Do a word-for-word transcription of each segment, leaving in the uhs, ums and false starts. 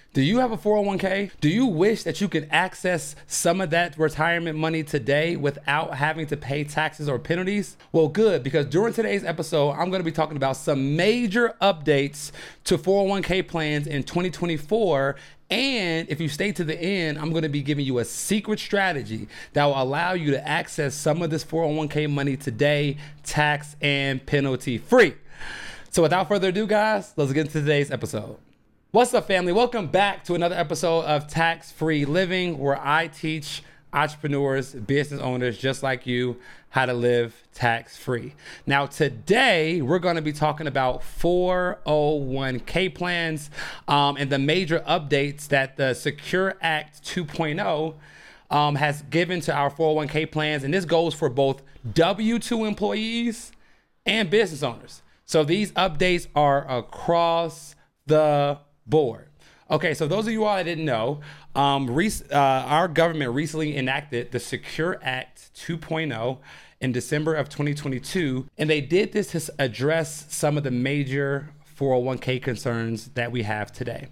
Do you have a four oh one k? Do you wish that you could access some of that retirement money today without having to pay taxes or penalties? Well, good, because during today's episode, I'm going to be talking about some major updates to four oh one k plans in twenty twenty-four. And if you stay to the end, I'm going to be giving you a secret strategy that will allow you to access some of this four oh one k money today, tax and penalty free. So without further ado, guys, let's get into today's episode. What's up, family? Welcome back to another episode of Tax-Free Living, where I teach entrepreneurs, business owners just like you, how to live tax-free. Now, today, we're going to be talking about four oh one k plans um, and the major updates that the Secure Act two point oh um, has given to our four oh one k plans. And this goes for both W two employees and business owners. So these updates are across the board. Okay, so those of you all that didn't know, um, rec- uh, our government recently enacted the Secure Act two point oh in December of twenty twenty-two, and they did this to address some of the major four oh one k concerns that we have today.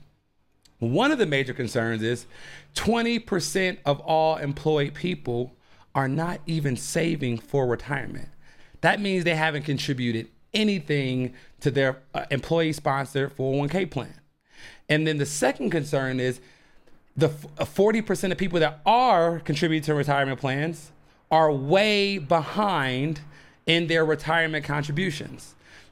One of the major concerns is twenty percent of all employed people are not even saving for retirement. That means they haven't contributed anything to their uh, employee-sponsored four oh one k plan. And then the second concern is the forty percent of people that are contributing to retirement plans are way behind in their retirement contributions.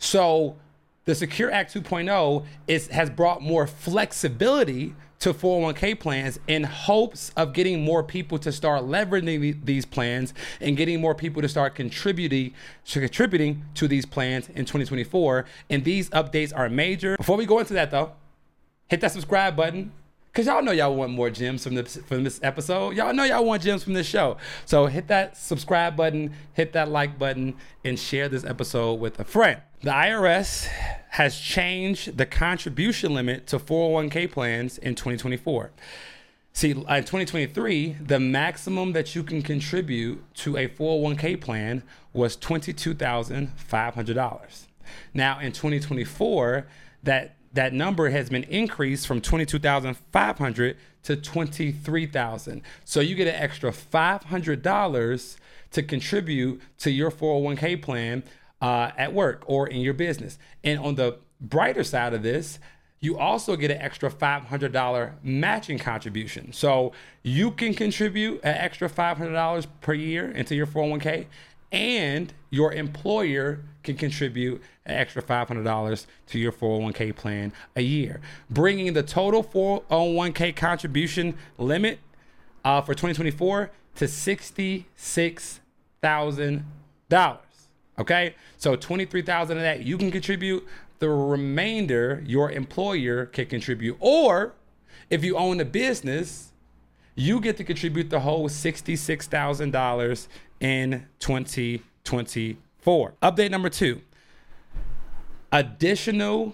So the Secure Act two point oh is, has brought more flexibility to four oh one k plans in hopes of getting more people to start leveraging these plans and getting more people to start contributing to contributing to these plans in twenty twenty-four. And these updates are major. Before we go into that though, hit that subscribe button, because y'all know y'all want more gems from this, from this episode. Y'all know y'all want gems from this show. So hit that subscribe button, hit that like button, and share this episode with a friend. The I R S has changed the contribution limit to four oh one k plans in twenty twenty-four. See, in twenty twenty-three, the maximum that you can contribute to a four oh one k plan was twenty-two thousand five hundred dollars. Now, in twenty twenty-four, that that number has been increased from twenty-two thousand five hundred dollars to twenty-three thousand dollars. So you get an extra five hundred dollars to contribute to your four oh one k plan uh, at work or in your business. And on the brighter side of this, you also get an extra five hundred dollars matching contribution. So you can contribute an extra five hundred dollars per year into your four oh one k, and your employer can contribute an extra five hundred dollars to your four oh one k plan a year, bringing the total four oh one k contribution limit uh, for twenty twenty-four to sixty-six thousand dollars. Okay, so twenty-three thousand dollars of that you can contribute. The remainder your employer can contribute, or if you own a business, you get to contribute the whole sixty-six thousand dollars in twenty twenty-four. Update number two, additional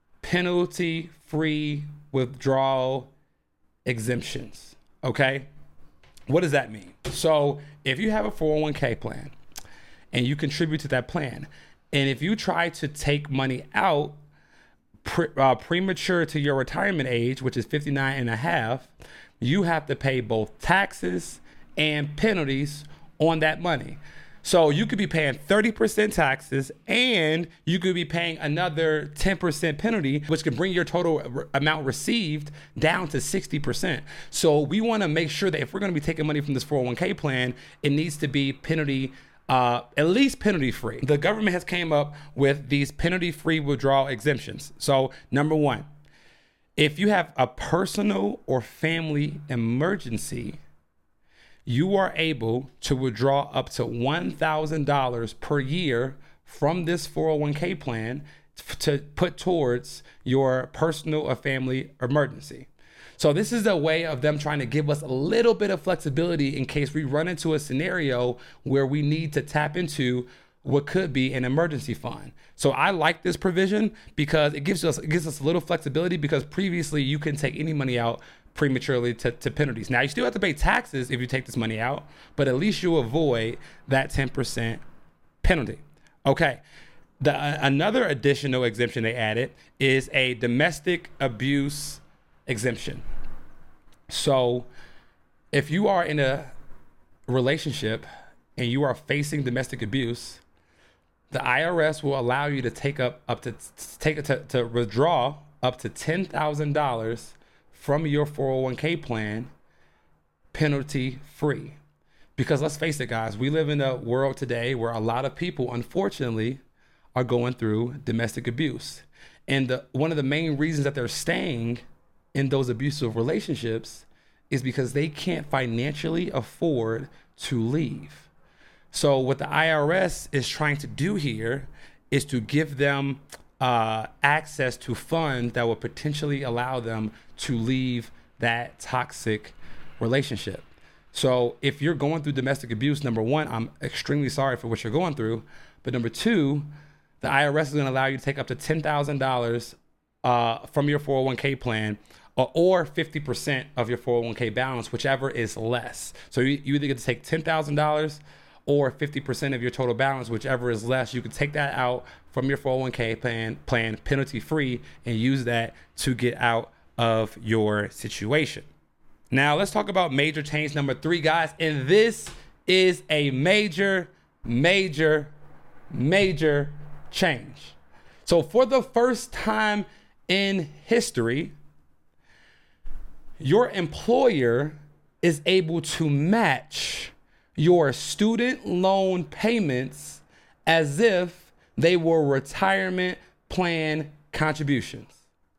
penalty-free withdrawal exemptions. Okay, what does that mean? So if you have a four oh one k plan and you contribute to that plan, and if you try to take money out pre- uh, premature to your retirement age, which is fifty-nine and a half, you have to pay both taxes and penalties on that money. So you could be paying thirty percent taxes, and you could be paying another ten percent penalty, which could bring your total re- amount received down to sixty percent. So we want to make sure that if we're going to be taking money from this four oh one k plan, it needs to be penalty Uh, at least penalty free. The government has came up with these penalty free withdrawal exemptions. So number one, if you have a personal or family emergency, you are able to withdraw up to one thousand dollars per year from this four oh one k plan to put towards your personal or family emergency. So this is a way of them trying to give us a little bit of flexibility in case we run into a scenario where we need to tap into what could be an emergency fund. So I like this provision because it gives us it gives us a little flexibility, because previously you couldn't take any money out prematurely to, to penalties. Now you still have to pay taxes if you take this money out, but at least you avoid that ten percent penalty. Okay. The uh, another additional exemption they added is a domestic abuse exemption. So if you are in a relationship and you are facing domestic abuse, the I R S will allow you to take up up to take to, to withdraw up to ten thousand dollars from your four oh one k plan, penalty free. Because let's face it, guys, we live in a world today where a lot of people, unfortunately, are going through domestic abuse. And the, one of the main reasons that they're staying in those abusive relationships is because they can't financially afford to leave. So what the I R S is trying to do here is to give them uh, access to funds that will potentially allow them to leave that toxic relationship. So if you're going through domestic abuse, number one, I'm extremely sorry for what you're going through. But number two, the I R S is going to allow you to take up to ten thousand dollars uh, from your four oh one k plan, or, or fifty percent of your four oh one k balance, whichever is less. So you, you either get to take ten thousand dollars or fifty percent of your total balance, whichever is less. You can take that out from your four oh one k plan, plan penalty free, and use that to get out of your situation. Now let's talk about major change number three, guys. And this is a major, major, major change. So for the first time in history, your employer is able to match your student loan payments as if they were retirement plan contributions.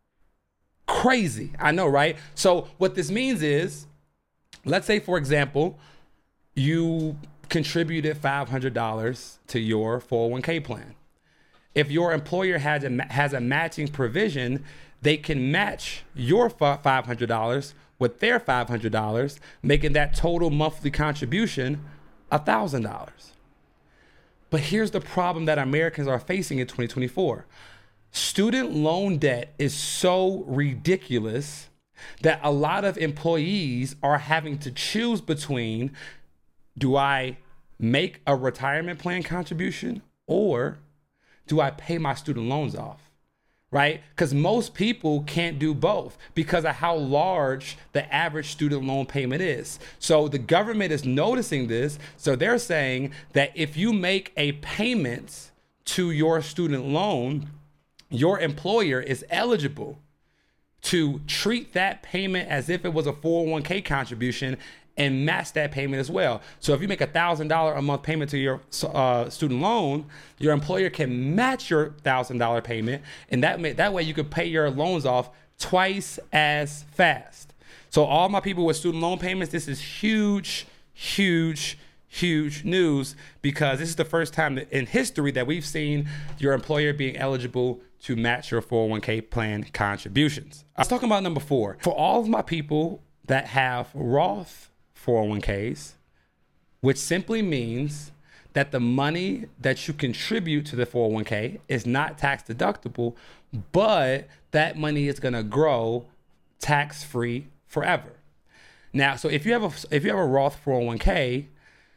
Crazy, I know, right? So what this means is, let's say, for example, you contributed five hundred dollars to your four oh one k plan. If your employer has a, has a matching provision, they can match your five hundred dollars with their five hundred dollars, making that total monthly contribution one thousand dollars. But here's the problem that Americans are facing in twenty twenty-four. Student loan debt is so ridiculous that a lot of employees are having to choose between, do I make a retirement plan contribution or do I pay my student loans off? Right? Because most people can't do both because of how large the average student loan payment is. So the government is noticing this. So they're saying that if you make a payment to your student loan, your employer is eligible to treat that payment as if it was a four oh one k contribution and match that payment as well. So if you make a one thousand dollars a month payment to your uh, student loan, your employer can match your one thousand dollars payment, and that may, that way you could pay your loans off twice as fast. So all my people with student loan payments, this is huge, huge, huge news, because this is the first time that in history that we've seen your employer being eligible to match your four oh one k plan contributions. I was talking about number four. For all of my people that have Roth four oh one k's, which simply means that the money that you contribute to the four oh one k is not tax deductible, but that money is gonna grow tax-free forever. Now, so if you have a if you have a Roth four oh one k,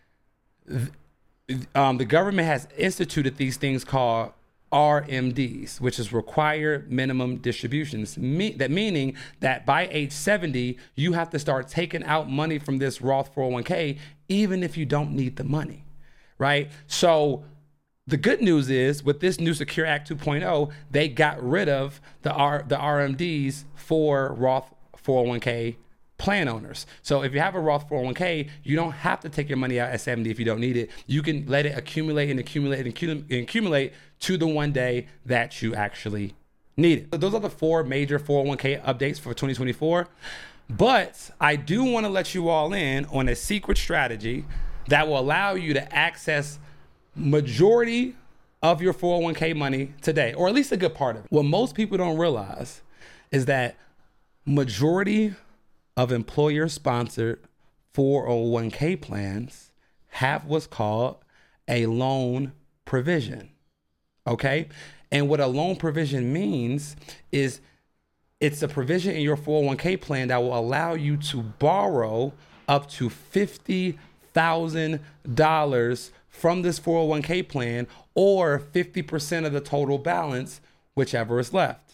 um, the government has instituted these things called R M Ds, which is required minimum distributions. Me- that meaning that by age seventy, you have to start taking out money from this Roth four oh one k, even if you don't need the money, right? So the good news is with this new Secure Act two point oh, they got rid of the R- the R M Ds for Roth four oh one k plan owners. So if you have a Roth four oh one k, you don't have to take your money out at seventy if you don't need it. You can let it accumulate and accumulate and accumulate, and accumulate to the one day that you actually need it. So those are the four major four oh one k updates for twenty twenty-four. But I do want to let you all in on a secret strategy that will allow you to access majority of your four oh one k money today, or at least a good part of it. What most people don't realize is that majority of employer-sponsored four oh one k plans have what's called a loan provision, okay? And what a loan provision means is it's a provision in your four oh one k plan that will allow you to borrow up to fifty thousand dollars from this four oh one k plan, or fifty percent of the total balance, whichever is left.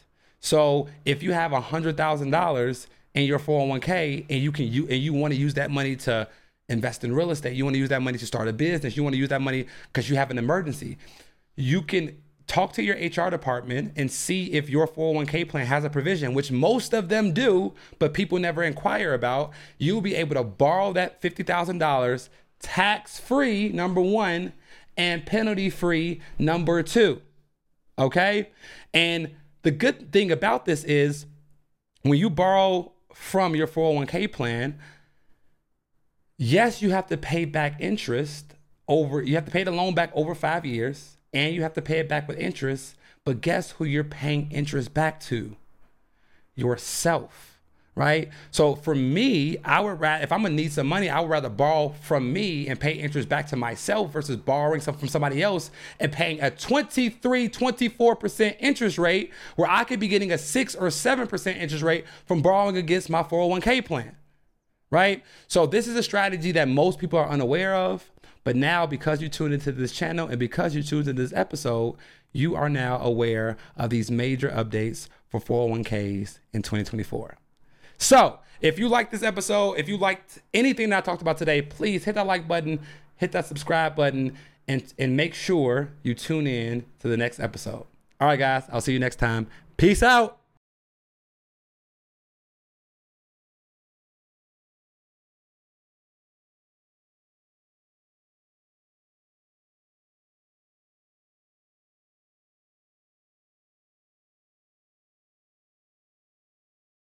So if you have one hundred thousand dollars in your four oh one k and you can you and you want to use that money to invest in real estate, you want to use that money to start a business, you want to use that money because you have an emergency, you can talk to your H R department and see if your four oh one k plan has a provision, which most of them do, but people never inquire about. You'll be able to borrow that fifty thousand dollars tax-free, number one, and penalty-free, number two. Okay? And the good thing about this is when you borrow from your four oh one k plan, yes, you have to pay back interest over, you have to pay the loan back over five years. And you have to pay it back with interest. But guess who you're paying interest back to? Yourself, right? So for me, I would rather, if I'm gonna need some money, I would rather borrow from me and pay interest back to myself versus borrowing some from somebody else and paying a twenty-three, twenty-four percent interest rate where I could be getting a six or seven percent interest rate from borrowing against my four oh one k plan, right? So this is a strategy that most people are unaware of. But now, because you tuned into this channel and because you tuned into this episode, you are now aware of these major updates for four oh one k's in twenty twenty-four. So if you liked this episode, if you liked anything that I talked about today, please hit that like button, hit that subscribe button, and, and make sure you tune in to the next episode. All right, guys, I'll see you next time. Peace out.